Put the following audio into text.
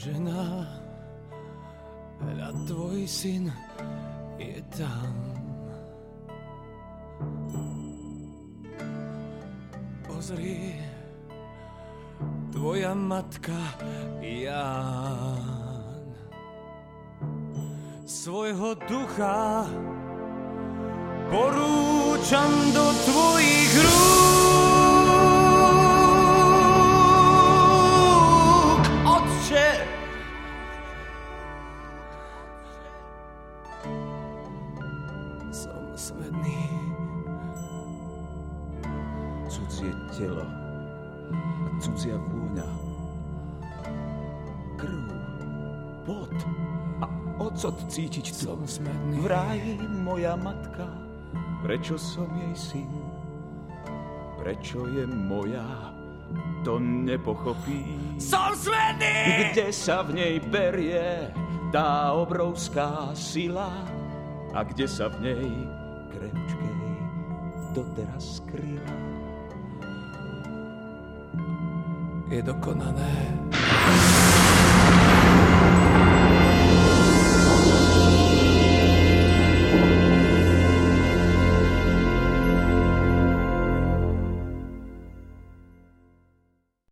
žena, a tvoj syn je tam. Pozri, tvoja matka Ján svojho ducha porúčam do tvojich rúk, Otče. Som smedný. Cudzie telo a cudzia vôňa. Krv, pot a ocot cítiť tu. Som smedný. Vraj moja matka, prečo som jej syn? Prečo je moja, to nepochopí. Som smedný! Kde sa v nej berie tá obrovská sila a kde sa v nej krehúčkej doteraz skryla? Je dokonané.